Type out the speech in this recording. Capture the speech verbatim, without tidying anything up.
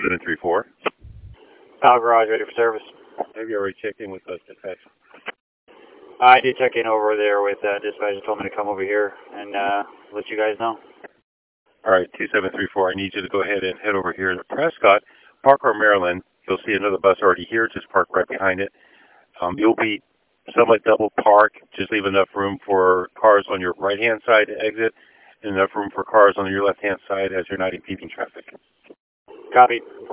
seven three four. Power garage ready for service. Have you already checked in with us, dispatch? I did check in over there with uh, dispatch. Told me to come over here and uh, let you guys know. All right, two seven three four. I need you to go ahead and head over here to Prescott, Parker, Maryland. You'll see another bus already here. Just park right behind it. Um, you'll be somewhat double park. Just leave enough room for cars on your right-hand side to exit, and enough room for cars on your left-hand side as you're not impeding traffic. Copy.